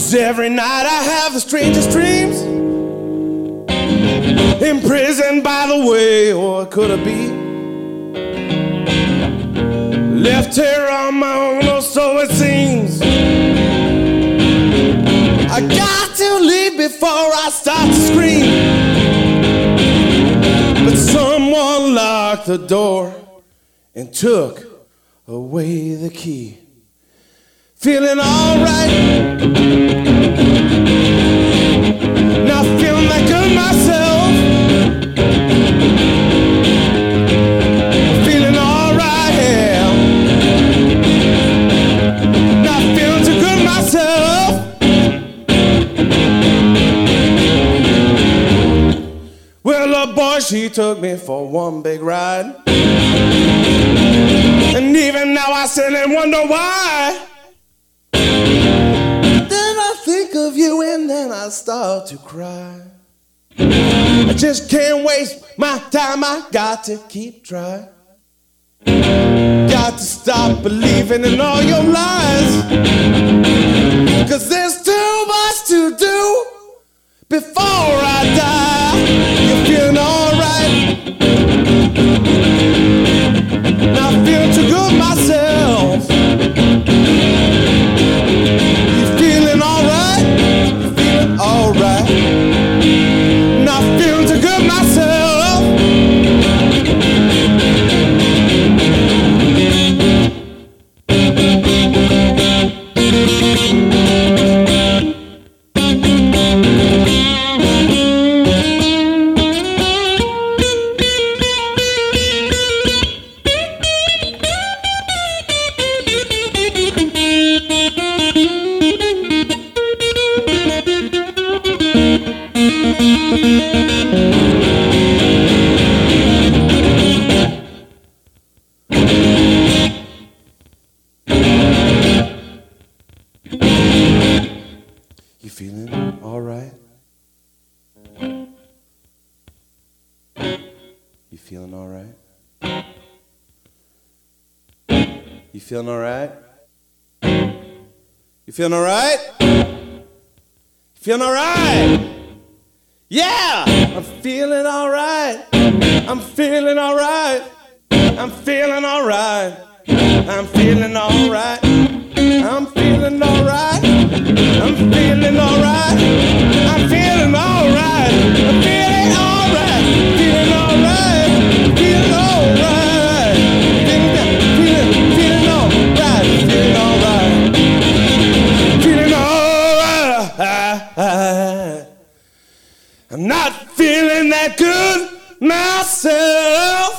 Every night I have the strangest dreams, imprisoned by the way, or could it be? Left here on my own, or so it seems. I got to leave before I start to scream, but someone locked the door and took away the key. Feeling alright, not feeling that good myself. Feeling alright, yeah. Not feeling too good myself. Well, the boy, she took me for one big ride, and even now I sit and wonder why. Think of you and then I start to cry. I just can't waste my time, I got to keep trying. Got to stop believing in all your lies, 'cause there's too much to do before I die. You're feeling alright, not feeling too good myself. Alright, not feeling too good myself. You feeling alright? You feeling alright? You feeling alright? You feeling alright? You feeling alright? Yeah! I'm feeling alright. I'm feeling alright. I'm feeling alright. I'm feeling alright. I'm feeling alright. I'm feeling alright. I'm feeling alright. I'm feeling alright. Feeling alright. Feeling alright. Feeling alright. Feeling alright. Feeling alright. I'm not feeling that good myself.